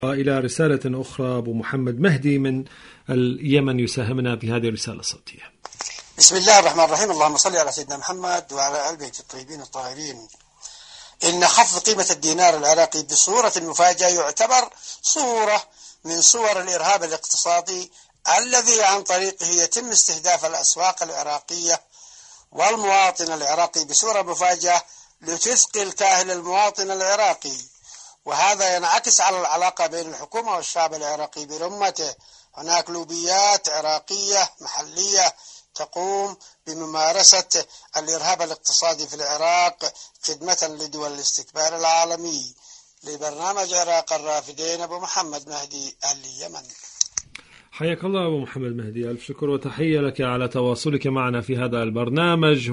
إلى رسالة أخرى أبو محمد مهدي من اليمن يساهمنا بهذه الرسالة الصوتية. بسم الله الرحمن الرحيم. اللهم صل على سيدنا محمد وعلى آل بيت الطيبين الطاهرين. إن خفض قيمة الدينار العراقي بصورة مفاجئة يعتبر صورة من صور الإرهاب الاقتصادي الذي عن طريقه يتم استهداف الأسواق العراقية والمواطن العراقي بصورة مفاجئة لتثقل كاهل المواطن العراقي، وهذا ينعكس على العلاقة بين الحكومة والشعب العراقي برمته. هناك لوبيات عراقية محلية تقوم بممارسة الإرهاب الاقتصادي في العراق خدمة لدول الاستكبار العالمي. لبرنامج عراق الرافدين أبو محمد مهدي، اليمن. حياك الله أبو محمد مهدي، ألف شكر وتحية لك على تواصلك معنا في هذا البرنامج.